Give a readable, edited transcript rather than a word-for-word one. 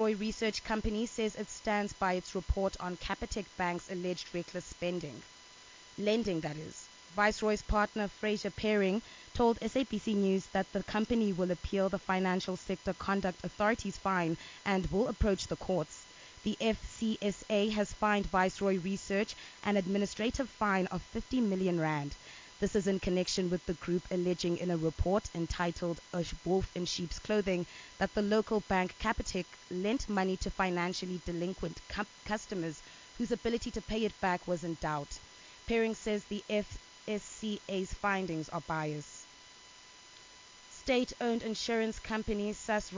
Viceroy Research Company says it stands by its report on Capitec Bank's alleged reckless lending, that is. Viceroy's partner Fraser Paring told SABC News that the company will appeal the Financial Sector Conduct Authority's fine and will approach the courts. The FCSA has fined Viceroy Research an administrative fine of 50 million rand. This is in connection with the group alleging in a report entitled A Wolf in Sheep's Clothing that the local bank Capitec lent money to financially delinquent customers whose ability to pay it back was in doubt. Paring says the FSCA's findings are biased. State-owned insurance company SAS